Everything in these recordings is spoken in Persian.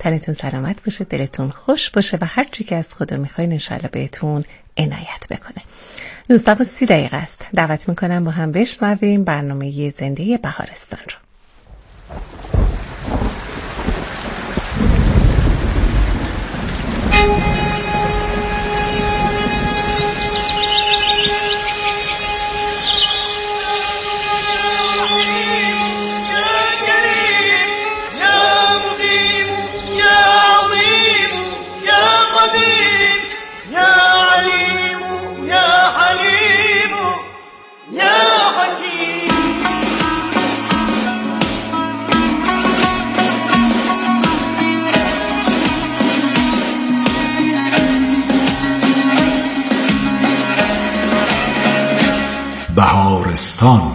تنتون سلامت باشه، دلتون خوش باشه و هر چی که از خدا میخواین انشالله بهتون عنایت بکنه. 19:30 است. دعوت میکنم با هم بشنویم برنامه زنده بهارستان رو. بهارستان.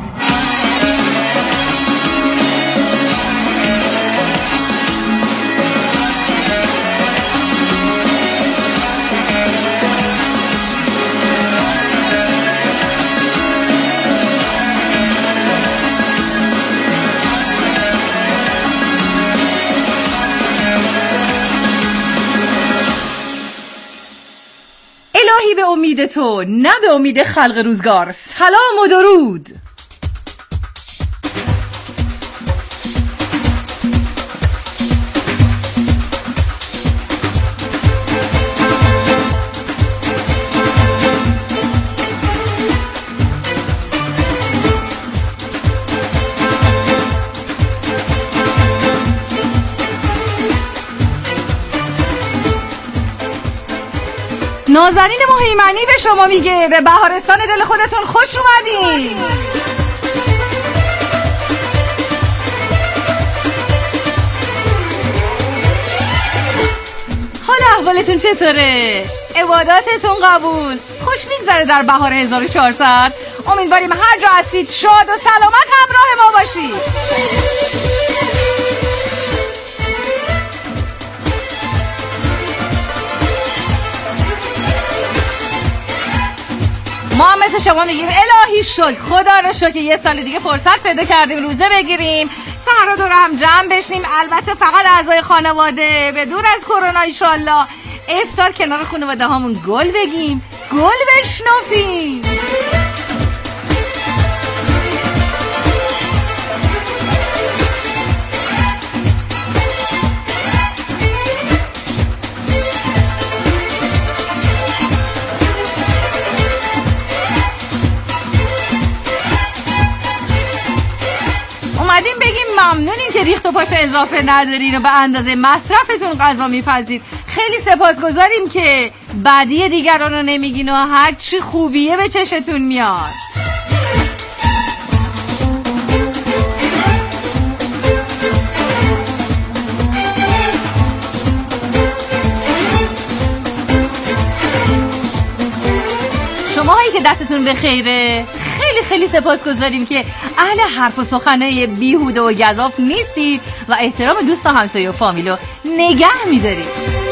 الهی به امید تو، نه به امید خلق روزگار. سلام و درود. نازنین مهیمنی به شما میگه به بهارستان دل خودتون خوش اومدین. حال احوالتون چطوره؟ عباداتتون قبول؟ خوش میگذره در بهار 1400؟ امیدواریم هر جا هستید شاد و سلامت همراه ما باشید. ما مثل شما میگیم الهی شکر، خدا رو شکر یه سال دیگه فرصت پیدا کردیم روزه بگیریم، سحر دور هم جمع بشیم، البته فقط اعضای خانواده، به دور از کرونا انشالله. افطار کنار خانواده هامون گل بگیم، گل بشنفیم. اومدیم بگیم ممنونیم که ریخت و پاش اضافه ندارین و به اندازه مصرفتون غذا میپذید. خیلی سپاسگزاریم که بدی دیگران رو نمیگین و هر چی خوبیه به چشتون میاد. شماهایی که دستتون به خیره خیلی سپاسگزاریم که اهل حرف و سخنه بیهوده و گزاف نیستید و احترام دوست و همسایه و فامیلو نگه میدارید.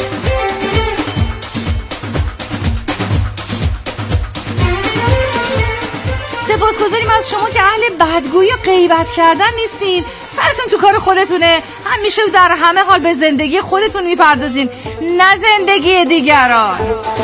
سپاسگزاریم از شما که اهل بدگویی و غیبت کردن نیستین، سرتون تو کار خودتونه، همیشه در همه حال به زندگی خودتون میپردازین، نه زندگی دیگران.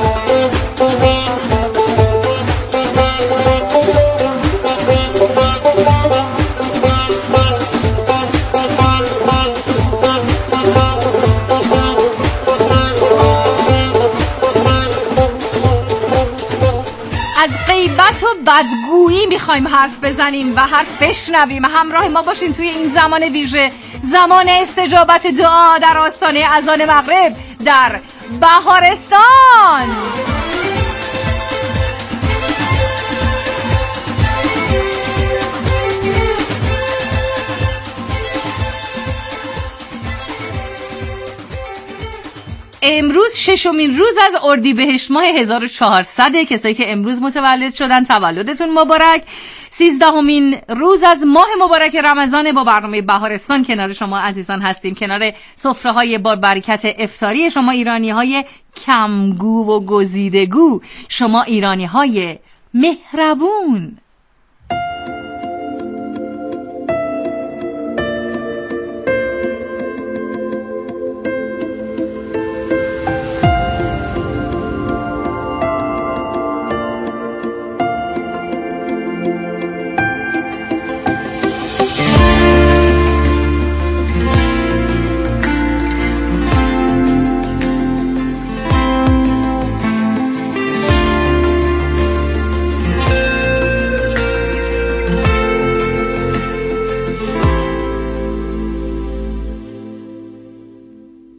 از غیبت و بدگویی میخوایم حرف بزنیم و حرف بشنویم. همراه ما باشین توی این زمان ویژه، زمان استجابت دعا در آستانه اذان مغرب در بهارستان. امروز 6مین روز از اردیبهشت ماه 1400. کسایی که امروز متولد شدن تولدتون مبارک. 13مین روز از ماه مبارک رمضان. با برنامه بهارستان کنار شما عزیزان هستیم، کنار سفره‌های با برکت افطاری شما ایرانی‌های کمگو و گزیدگو، شما ایرانی‌های مهربون.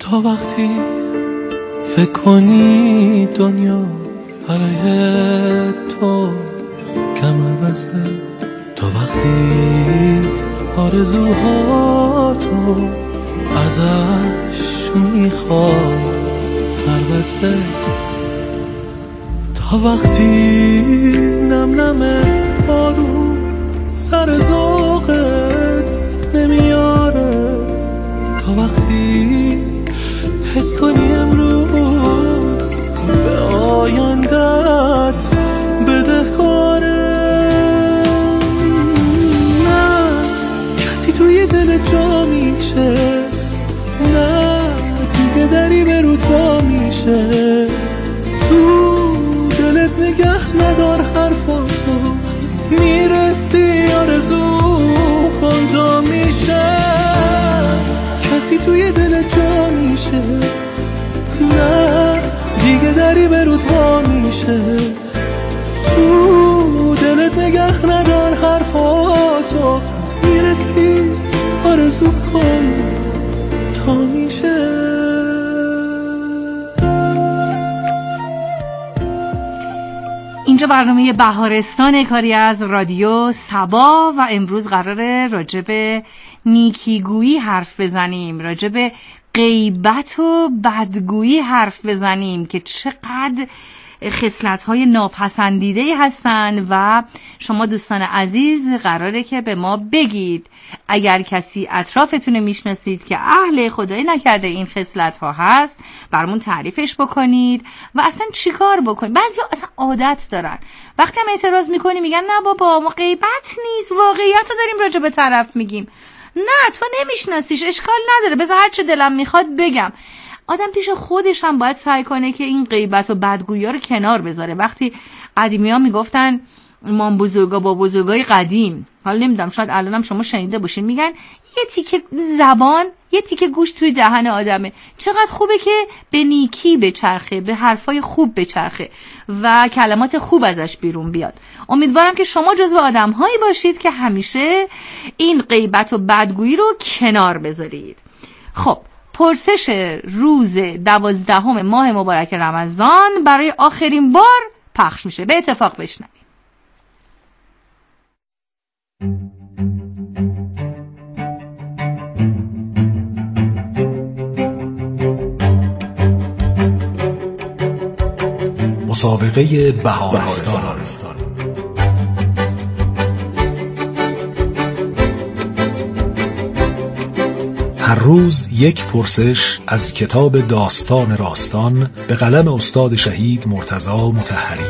تا وقتی فکر کنی دنیا علیه تو کمر بسته، تا وقتی آرزوهاتو ازش میخواد سربسته، تا وقتی نم نم بارون سر ذوقت نمیاره، تا وقتی حس کنی امروز به آیندت بدهکاره. نه کسی توی دل جا میشه، نه دیگه دری به رو تا میشه، تو دلت نگه ندار حرفاتو، میرسی آرزو کنجا میشه. کسی توی دل جا میشه، نه دیگه دری به رو تا میشه، تو دلت نگه ندار حرفاتو، میرسی آرزو کن تا میشه. اینجا برنامه بهارستان کاری از رادیو سبا و امروز قراره راجع به نیکیگویی حرف بزنیم، راجع به غیبت و بدگویی حرف بزنیم که چقدر خصلت‌های ناپسندیده هستند و شما دوستان عزیز قراره که به ما بگید اگر کسی اطرافتون میشناسید که اهل خدای نکرده این خصلت‌ها هست برامون تعریفش بکنید و اصلا چیکار بکنید. بعضیا اصلا عادت دارن وقتی هم اعتراض میکنی میگن نه بابا ما غیبت نیست، واقعیت رو داریم راجع به طرف میگیم. نه تو نمیشناسیش، اشکال نداره، بذار هر چه دلم میخواد بگم. آدم پیش خودش هم باید سعی کنه که این غیبت و بدگویی ها رو کنار بذاره. وقتی قدیمی ها میگفتن ما بزرگا با بزرگای قدیم، حالا نمیدونم شاید الانم شما شنیده باشین، میگن یه تیکه زبان یه تیکه گوش توی دهن آدمه، چقدر خوبه که به نیکی بچرخه، به حرفای خوب بچرخه و کلمات خوب ازش بیرون بیاد. امیدوارم که شما جزو آدم‌هایی باشید که همیشه این غیبت و بدگویی رو کنار بذارید. خب پرسش روز 12 ماه مبارک رمضان برای آخرین بار پخش میشه، به اتفاق بشنویم. مسابقه بهارستان. هر روز یک پرسش از کتاب داستان راستان به قلم استاد شهید مرتضی مطهری.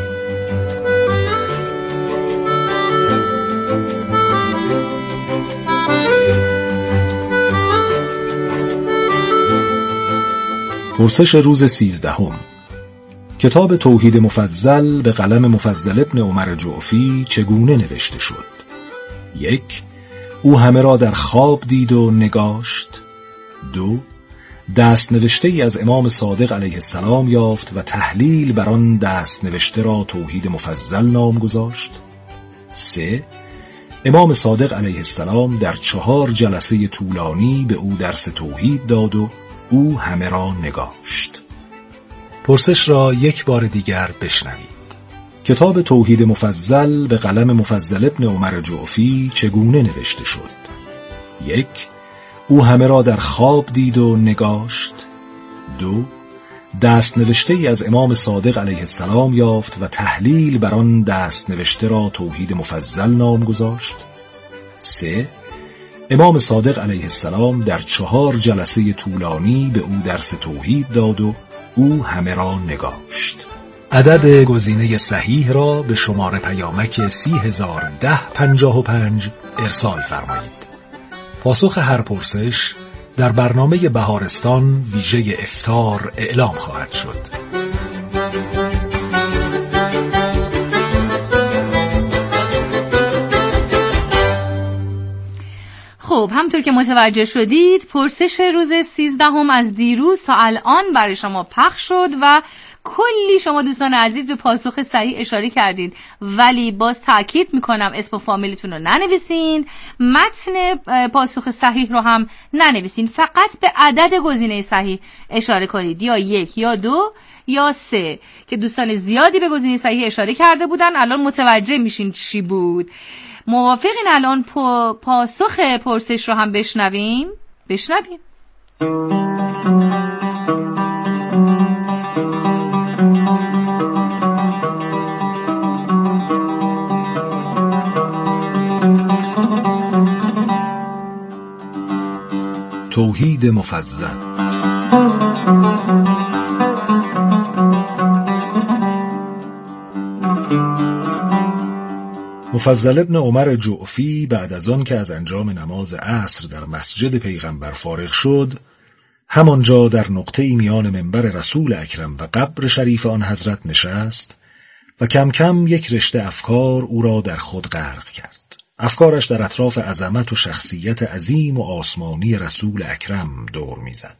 پرسش روز 13. کتاب توحید مفضل به قلم مفضل ابن عمر جعفی چگونه نوشته شد؟ 1. او همه را در خواب دید و نگاشت. 2. دست نوشته ای از امام صادق علیه السلام یافت و تحلیل بر آن دست نوشته را توحید مفضل نام گذاشت. 3. امام صادق علیه السلام در 4 جلسه طولانی به او درس توحید داد و او همه را نگاشت. پرسش را یک بار دیگر بشنوید. کتاب توحید مفضل به قلم مفضل ابن عمر جعفی چگونه نوشته شد؟ 1. او همه را در خواب دید و نگاشت. 2. دست نوشته ای از امام صادق علیه السلام یافت و تحلیل بر آن دست نوشته را توحید مفضل نام گذاشت. 3. امام صادق علیه السلام در 4 جلسه طولانی به او درس توحید داد و او همه را نگاشت. عدد گزینه صحیح را به شماره پیامک 301055 ارسال فرمایید. پاسخ هر پرسش در برنامه بهارستان ویژه افطار اعلام خواهد شد. خب همطور که متوجه شدید پرسش روز 13 از دیروز تا الان برای شما پخش شد و کلی شما دوستان عزیز به پاسخ صحیح اشاره کردید، ولی باز تاکید میکنم اسم و فامیلتون رو ننویسین، متن پاسخ صحیح رو هم ننویسین، فقط به عدد گزینه صحیح اشاره کنید، یا 1 یا 2 یا 3 که دوستان زیادی به گزینه صحیح اشاره کرده بودن. الان متوجه میشین چی بود. موافقین الان پاسخ پرسش رو هم بشنویم؟ توحید مفضل. مفضل ابن عمر جعفی بعد از آن که از انجام نماز عصر در مسجد پیغمبر فارغ شد، همانجا در نقطه‌ای میان منبر رسول اکرم و قبر شریف آن حضرت نشست و کم کم یک رشته افکار او را در خود غرق کرد. افکارش در اطراف عظمت و شخصیت عظیم و آسمانی رسول اکرم دور میزد.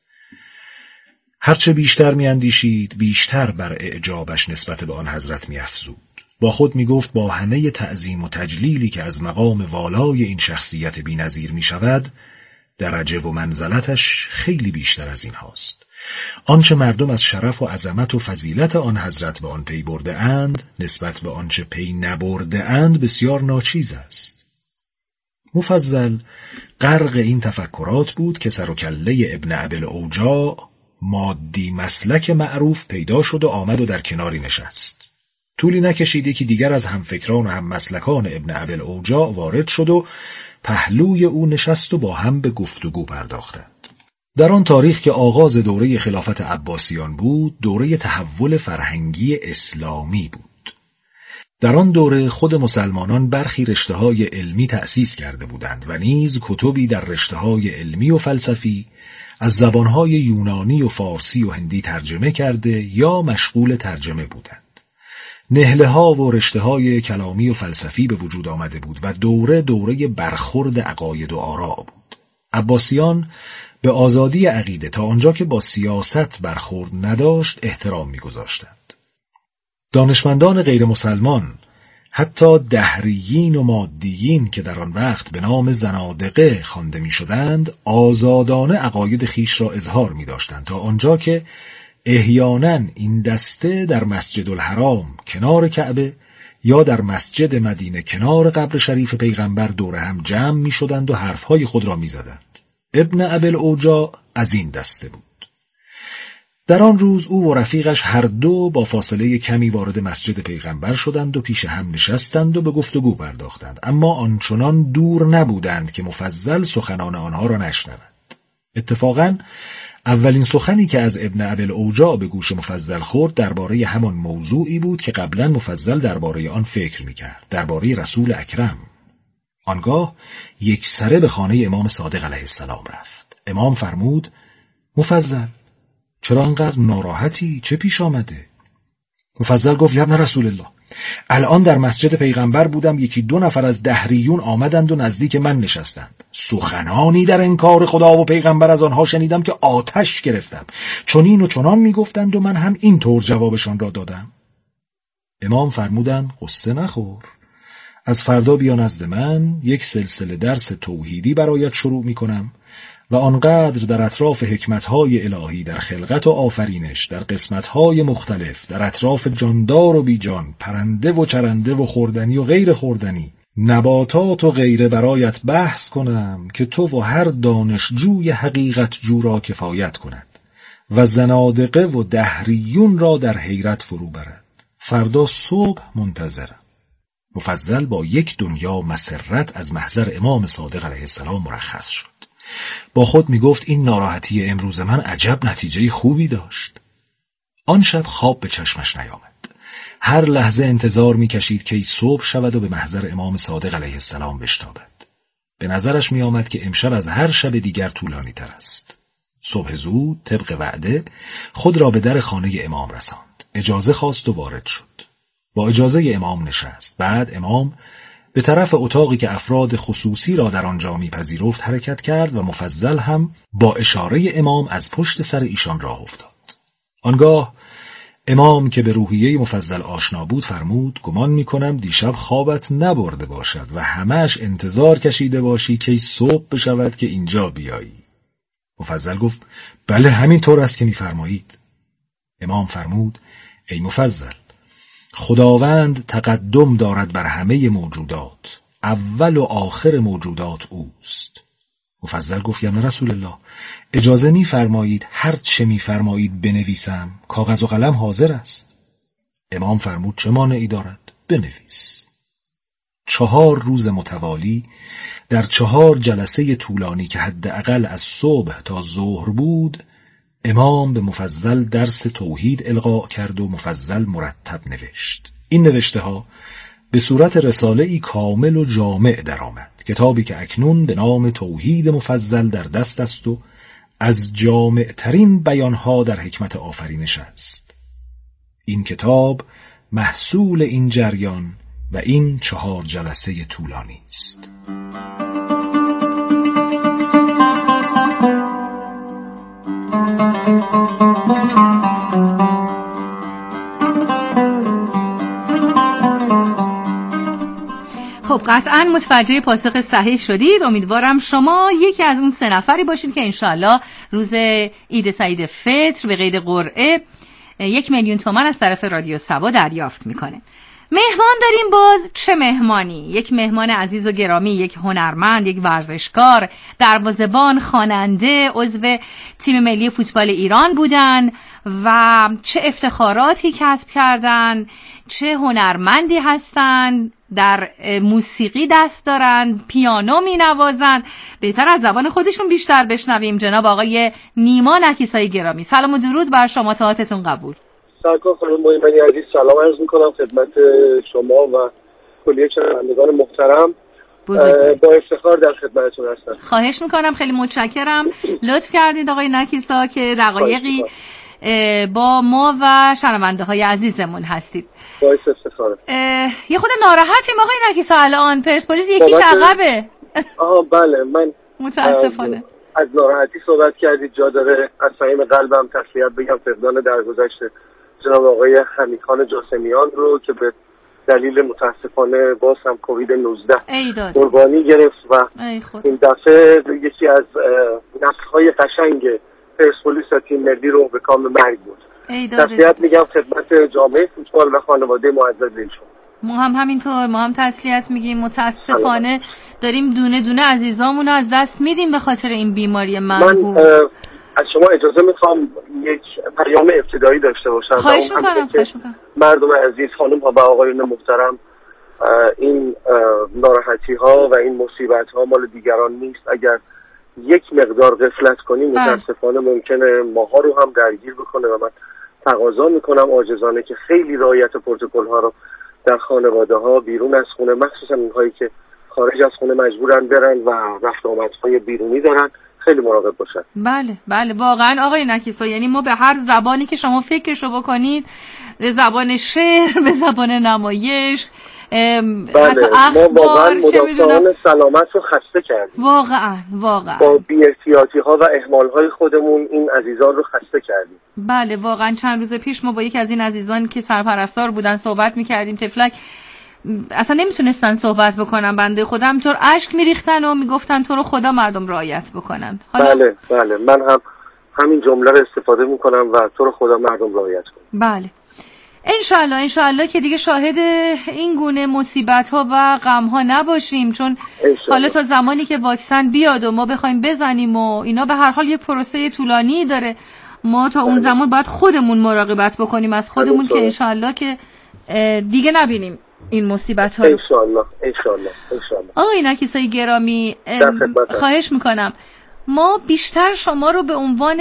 هرچه بیشتر میاندیشید، بیشتر بر اعجابش نسبت به آن حضرت میافزود. با خود میگفت با همه تعظیم و تجلیلی که از مقام والای این شخصیت بی‌نظیر میشود، درجه و منزلتش خیلی بیشتر از این هاست. آنچه مردم از شرف و عظمت و فضیلت آن حضرت به آن پی برده اند، نسبت به آنچه پی نبرده اند بسیار ناچیز است. مفضل غرق این تفکرات بود که سر و کله ابن ابی‌الاوجاع، مادی مسلک معروف، پیدا شد و آمد و در کناری نشست. طولی نکشید که دیگر از همفکران و هم مسلکان ابن ابی‌الاوجاع وارد شد و پهلوی او نشست و با هم به گفتگو پرداختند. در آن تاریخ که آغاز دوره خلافت عباسیان بود، دوره تحول فرهنگی اسلامی بود. در آن دوره خود مسلمانان برخی رشته‌های علمی تأسیس کرده بودند و نیز کتبی در رشته‌های علمی و فلسفی از زبانهای یونانی و فارسی و هندی ترجمه کرده یا مشغول ترجمه بودند. نهله‌ها و رشته‌های کلامی و فلسفی به وجود آمده بود و دوره برخورد عقاید و آراء بود. عباسیان به آزادی عقیده تا آنجا که با سیاست برخورد نداشت احترام می‌گذاشتند. دانشمندان غیر مسلمان، حتی دهریین و مادیین که در آن وقت به نام زنادقه خوانده می‌شدند، آزادانه عقاید خیش را اظهار می‌داشتند تا آنجا که احیانا این دسته در مسجد الحرام کنار کعبه یا در مسجد مدینه کنار قبر شریف پیغمبر دور هم جمع می شدند و حرفهای خود را می زدند. ابن ابی‌الاوجاع از این دسته بود. در آن روز او و رفیقش هر دو با فاصله کمی وارد مسجد پیغمبر شدند و پیش هم نشستند و به گفتگو پرداختند، اما آنچنان دور نبودند که مفضل سخنان آنها را نشنود. اتفاقاً اولین سخنی که از ابن ابی‌الاوجاع به گوش مفضل خورد درباره همان موضوعی بود که قبلا مفضل درباره آن فکر می‌کرد، درباره رسول اکرم. آنگاه یک سره به خانه امام صادق علیه السلام رفت. امام فرمود: مفضل، چرا انقدر ناراحتی؟ چه پیش آمده؟ مفضل گفت: یا ابن رسول الله، الان در مسجد پیغمبر بودم، 1-2 نفر از دهریون آمدند و نزدیک من نشستند. سخنانی در انکار خدا و پیغمبر از آنها شنیدم که آتش گرفتم. چنین و چنان میگفتند و من هم این طور جوابشان را دادم. امام فرمودند: قصه نخور، از فردا بیا نزد من، یک سلسله درس توحیدی برایت شروع میکنم و آنقدر در اطراف حکمتهای الهی در خلقت و آفرینش، در قسمتهای مختلف، در اطراف جاندار و بیجان، پرنده و چرنده و خوردنی و غیر خوردنی، نباتات و غیره برایت بحث کنم که تو و هر دانشجوی حقیقت جو را کفایت کند و زنادقه و دهریون را در حیرت فرو برد. فردا صبح منتظرم. مفضل با یک دنیا مسرت از محضر امام صادق علیه السلام مرخص شد. با خود می گفت این ناراحتی امروز من عجب نتیجه خوبی داشت. آن شب خواب به چشمش نیامد. هر لحظه انتظار می کشید که صبح شود و به محضر امام صادق علیه السلام بشتابد. به نظرش می آمد که امشب از هر شب دیگر طولانی تر است. صبح زود طبق وعده خود را به در خانه امام رساند. اجازه خواست و وارد شد. با اجازه امام نشست. بعد امام به طرف اتاقی که افراد خصوصی را در آنجا می‌پذیرفت حرکت کرد و مفضل هم با اشاره امام از پشت سر ایشان راه افتاد. آنگاه امام که به روحیه مفضل آشنا بود فرمود گمان میکنم دیشب خوابت نبرده باشد و همه‌اش انتظار کشیده باشی که صبح بشود که اینجا بیایی. مفضل گفت بله همین طور است که میفرمایید. امام فرمود ای مفضل، خداوند تقدم دارد بر همه موجودات، اول و آخر موجودات اوست. مفضل گفت یا رسول الله، اجازه می‌فرمایید هر چه می‌فرمایید بنویسم؟ کاغذ و قلم حاضر است. امام فرمود چه مانعی دارد؟ بنویس. 4 روز متوالی در 4 جلسه طولانی که حداقل از صبح تا ظهر بود، امام به مفضل درس توحید القا کرد و مفضل مرتب نوشت. این نوشته ها به صورت رساله‌ای کامل و جامع درآمد، کتابی که اکنون به نام توحید مفضل در دست است و از جامع ترین بیانها در حکمت آفرینش است. این کتاب محصول این جریان و این 4 جلسه طولانی است. خب قطعاً متوجه پاسخ صحیح شدید. امیدوارم شما یکی از اون 3 نفری باشید که انشالله روز عید سعید فطر به قید قرعه 1,000,000 تومان از طرف رادیو صبا دریافت میکنه. مهمان داریم. باز چه مهمانی؟ یک مهمان عزیز و گرامی، یک هنرمند، یک ورزشکار، دروازه‌بان، خواننده، عضو تیم ملی فوتبال ایران بودن و چه افتخاراتی کسب کردن، چه هنرمندی هستن، در موسیقی دست دارن، پیانو می نوازن. بهتر از زبان خودشون بیشتر بشنویم. جناب آقای نیما نکیسایی گرامی، سلام و درود بر شما، طاعتتون قبول. سرکار خانم مهمانی عزیز، سلام عرض میکنم خدمت شما و کلیه شنوندگان محترم. با افتخار در خدمتتون هستم. خواهش میکنم، خیلی متشکرم. لطف کردید آقای نکیسا که دقایقی با ما و شنونده های عزیزمون هستید. باعث افتخاره. یه خود ناراحتیم آقای نکیسا، الان پرسپولیس یکیش عقبه. بله، من متاسفانه از ناراحتی صحبت کردید. جا داره از صمیم قلبم تسلیت بگم فقدان درگذشت جناب آقای حمیدخان جاسمیان رو که به دلیل متاسفانه باز هم کووید 19 قربانی گرفت و این دفعه یکی از نسخ‌های قشنگ پرسپولیس و تیم ملی رو به کام مرگ بود. تسلیت میگم خدمت جامعه فوتبال و خانواده معزز ایشون. ما هم همینطور، ما هم تسلیت میگیم. متاسفانه داریم دونه دونه عزیزامون رو از دست میدیم به خاطر این بیماری منحوس. از شما اجازه میخوام یک پیام ابتدایی داشته باشم. خواهش میکنم. مردم عزیز، خانم ها و آقایون محترم، این ناراحتی ها و این مصیبت ها مال دیگران نیست. اگر یک مقدار غفلت کنیم متاسفانه ممکنه ماها رو هم درگیر بکنه و من تقاضا میکنم عاجزانه که خیلی رعایت پروتکل ها رو در خانواده ها بیرون از خونه، مخصوصا اونهایی که خارج از خونه مجبورن برن و رفت آمدهای بیرونی دارن، خیلی مراقب باشن. بله واقعا آقای نکیسا، یعنی ما به هر زبانی که شما فکرشو بکنید، به زبان شعر، به زبان نمایش، حتی اخبار، چه میدونم، سلامت رو خسته کردیم. واقعا با بی‌احتیاطی ها و اهمال های خودمون این عزیزان رو خسته کردیم. بله واقعا چند روز پیش ما با یک از این عزیزان که سرپرستار بودن صحبت میکردیم. تفلک اصلا نمیتونستن صحبت بکنن، بنده خدا همینطور اشک میریختن و میگفتن تو رو خدا مردم رعایت بکنن. بله من هم همین جمله رو استفاده میکنم و تو رو خدا مردم رعایت کن. بله انشالله که دیگه شاهد این گونه مصیبت ها و غم ها نباشیم، چون حالا تا زمانی که واکسن بیاد و ما بخوایم بزنیم و اینا به هر حال یک پروسه طولانی داره. ما تا اون زمان باید خودمون مراقبت بکنیم از خودمون که انشالله که دیگه نبینیم این مصیبت ها رو. انشالله. آقای نکیسایی گرامی، خواهش میکنم ما بیشتر شما رو به عنوان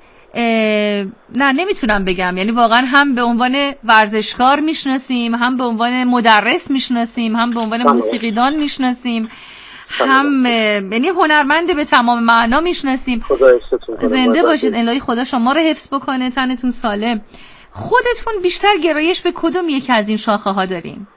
نمیتونم بگم، یعنی واقعا هم به عنوان ورزشکار میشناسیم، هم به عنوان مدرس میشناسیم، هم به عنوان موسیقیدان میشناسیم، هم یعنی هنرمند به تمام معنا میشناسیم. زنده باشید، الهی خدا شما رو حفظ بکنه، تنتون سالم. خودتون بیشتر گرایش به کدوم یکی از این شاخه ها دارین؟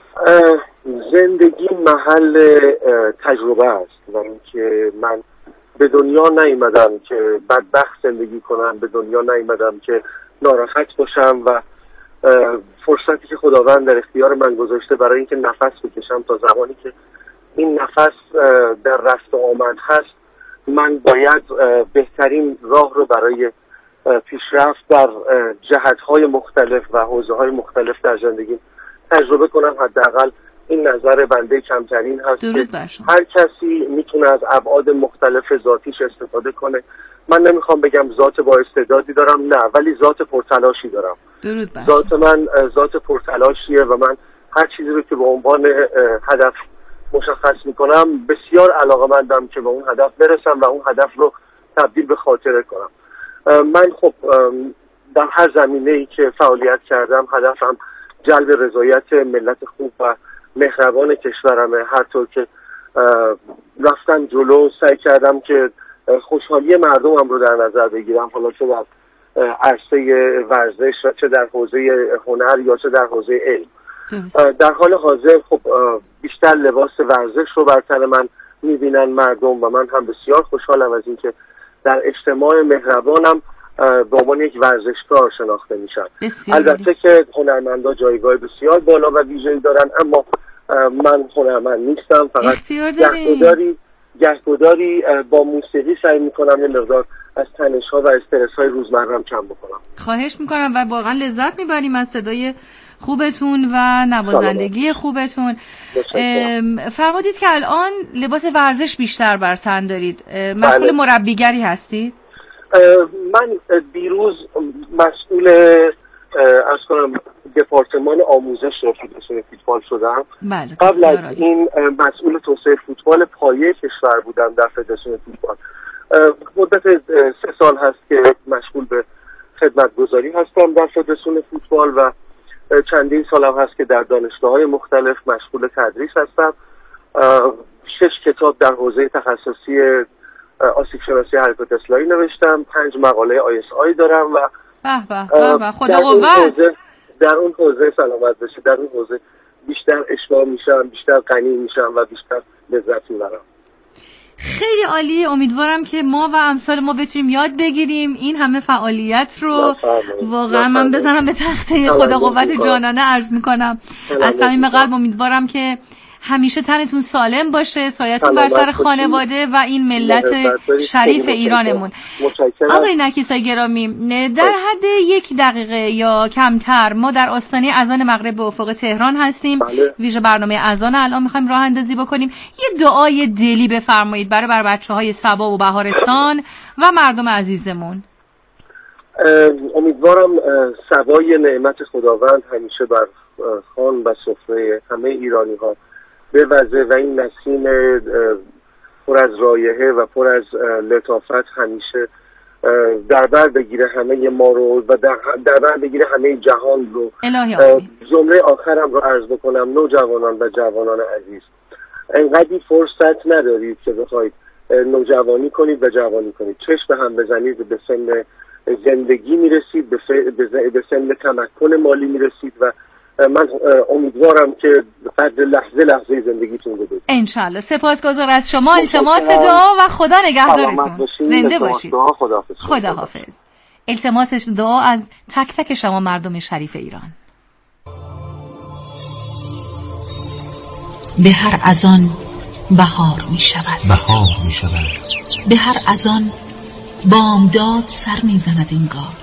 زندگی محل تجربه است و اینکه من به دنیا نیومدم که بدبخت زندگی کنم، به دنیا نیومدم که ناراحت باشم و فرصتی که خداوند در اختیار من گذاشته برای اینکه نفس بکشم تا زمانی که این نفس در رفت و آمد هست، من باید بهترین راه رو برای پیشرفت در جهت‌های مختلف و حوزه‌های مختلف در زندگی تجربه کنم. حداقل این نظر بنده کمترین هست که هر کسی میتونه از ابعاد مختلف ذاتیش استفاده کنه. من نمیخوام بگم ذات با استعدادی دارم، نه، ولی ذات پرتلاشی دارم. ذات من ذات پرتلاشیه و من هر چیزی رو که به عنوان هدف مشخص میکنم بسیار علاقه‌مندم که به اون هدف برسم و اون هدف رو تبدیل به خاطره کنم. من خب در هر زمینه‌ای که فعالیت کردم هدفم جلب رضایت ملت خوب و مهربان کشورمه. هر طور که رفتم جلو سعی کردم که خوشحالی مردمم رو در نظر بگیرم، حالا چه در عرصه ورزش و چه در حوزه هنر یا چه در حوزه علم. در حال حاضر خب بیشتر لباس ورزش رو بر تن من میبینن مردم و من هم بسیار خوشحالم از اینکه در اجتماع مهربانم به عنوان یک ورزشکار شناخته میشن. البته که هنرمندا جایگاه بسیار بالا و ویژه‌ای دارن، اما من هنرمند نیستم، فقط گهگداری با موسیقی سعی میکنم یه مقدار از تنش‌ها و استرس‌های روزمره‌ام کم بکنم. خواهش میکنم و واقعا لذت میبریم از صدای خوبتون و نوازندگی خوبتون. فرمودید که الان لباس ورزش بیشتر بر تن دارید، مشغول مربیگری هستید؟ من دیروز مسئول از کنم دپارتمان آموزش فدراسیون فوتبال شدم. قبل از این مسئول توسعه فوتبال پایه کشور بودم در فدراسیون فوتبال. مدت 3 سال هست که مشغول به خدمتگزاری هستم در فدراسیون فوتبال و چندین سال هم هست که در دانشگاه‌های مختلف مشغول تدریس هستم. 6 کتاب در حوزه تخصصی آسیب شناسی حرکات اصلاحی نوشتم، 5 مقاله ISI دارم و به خدا قوت. در اون حوزه سلامت بشه، در اون حوزه بیشتر اشباع میشم، بیشتر غنی میشم و بیشتر لذت میبرم. خیلی عالی. امیدوارم که ما و امثال ما بتونیم یاد بگیریم این همه فعالیت رو. واقعا من بزنم به تخته خدا قوت جانانه عرض میکنم. از صمیم قلب امیدوارم که همیشه تنتون سالم باشه، سایتون بر سر خانواده و این ملت شریف ایرانمون. آقای نکیسا گرامی، در حد 1 دقیقه یا کمتر ما در آستانه اذان مغرب به افق تهران هستیم. ویژه برنامه اذان الان میخوایم راه اندازی بکنیم. یه دعای دلی بفرمایید برای بچه‌های سبا و بهارستان و مردم عزیزمون. امیدوارم سبای نعمت خداوند همیشه بر خوان و سفره همه ایرانی‌ها بوزه و این نسیم پر از رایحه و پر از لطافت همیشه در بر بگیره همه ما رو و در بر بگیره همه جهان رو. جمله آخرم رو عرض بکنم، نوجوانان و جوانان عزیز، انقدی فرصت ندارید که بخواید نوجوانی کنید و جوانی کنید. چشم به هم بزنید، به سن زندگی میرسید، به سن تمکن مالی میرسید و من امیدوارم که بعد لحظه زندگیتون رو ببینید. انشالله. سپاسگزار از شما. التماس دعا و خدا نگهدارتون. زنده باشید. خدا حافظ. التماس دعا از تک تک شما مردم شریف ایران. به هر اذان بهار می شود. به هر اذان بامداد سر می زند انگار.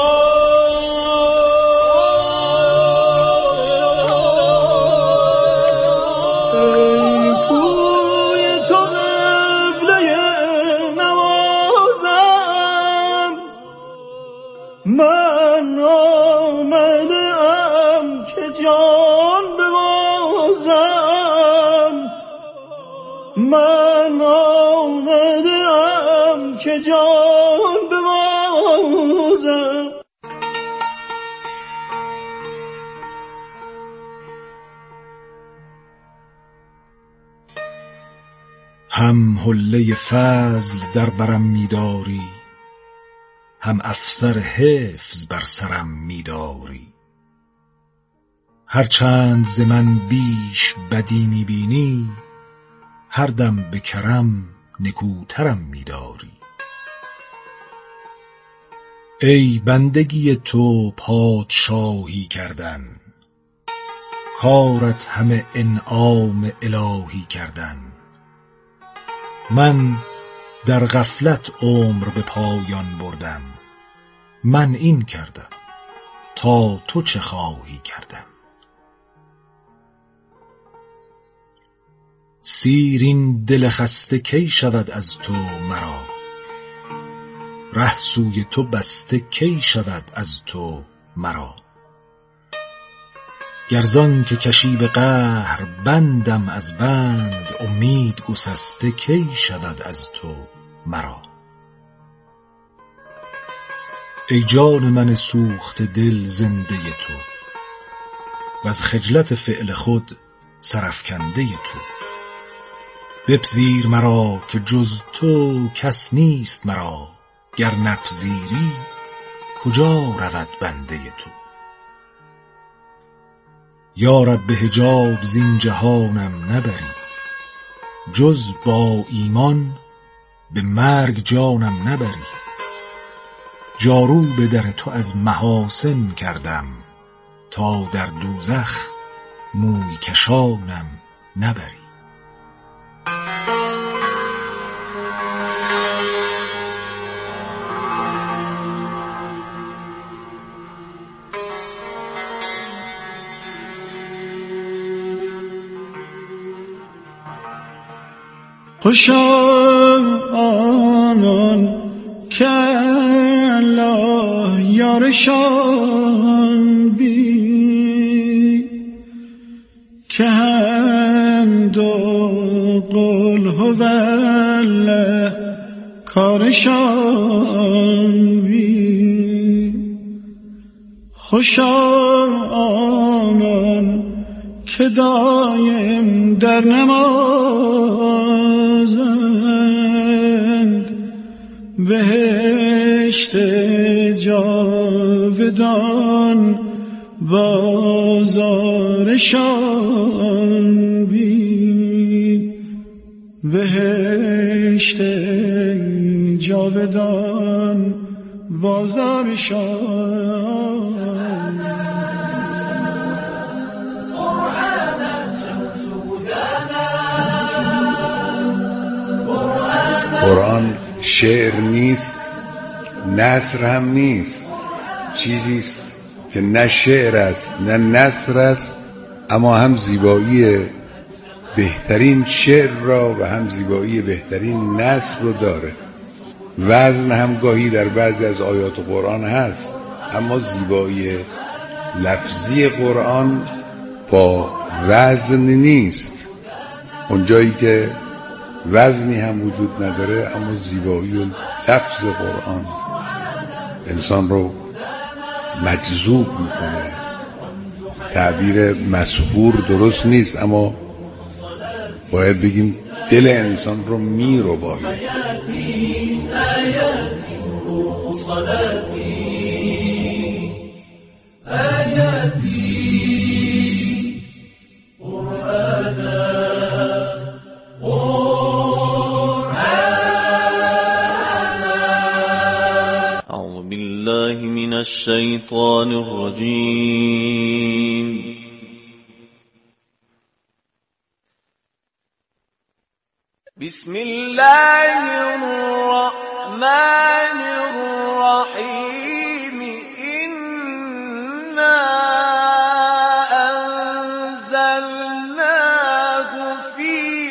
من آمدم که جان ببازم، من آمدم که جان ببازم. هم حله فضل در برم می‌داری، هم افسر حفظ بر سرم می‌داری. هر چند ز من بیش بدی می‌بینی، هر دم به کرم نکوترم می‌داری. ای بندگی تو پادشاهی کردن، کارت همه انعام الهی کردن. من در غفلت عمر به پایان بردم، من این کردم تا تو چه خواهی کردم. سیر این دل خسته کی شود از تو مرا، ره سوی تو بسته کی شود از تو مرا. گرزان که کشی به قهر بندم از بند، امید گسسته کی شود از تو مرا. ای جان من سوخته دل زنده تو، و از خجلت فعل خود سرافکنده تو. بپذیر مرا که جز تو کس نیست مرا، گر نپذیری کجا رود بنده تو. یا رب به حجاب زین جهانم نبری، جز با ایمان به مرگ جانم نبری. جارو به در تو از محاسن کردم، تا در دوزخ موی کشانم نبری. خوشا آنان که الله یارشان بی، که حمد و قل هو الله کارشان بی. خوشا آنان که دایم در نمازند، بهشت جاودان بازارشان بی. بهشت جاودان بازارشان. قرآن شعر نیست، نثر هم نیست، چیزی است که نه شعر است نه نثر است، اما هم زیبایی بهترین شعر را و هم زیبایی بهترین نثر رو داره. وزن هم گاهی در بعضی از آیات قرآن هست، اما زیبایی لفظی قرآن با وزن نیست. اونجایی که وزنی هم وجود نداره، اما زیبایی و لفظ قرآن انسان رو مجذوب میکنه. تعبیر مسحور درست نیست، اما باید بگیم دل انسان رو میرباید. من الشيطان الرجيم. بسم الله الرحمن الرحيم. إنا أنزلناه في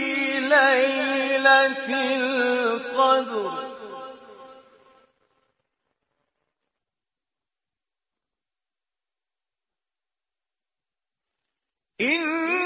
ليلة القدر. إِنَّا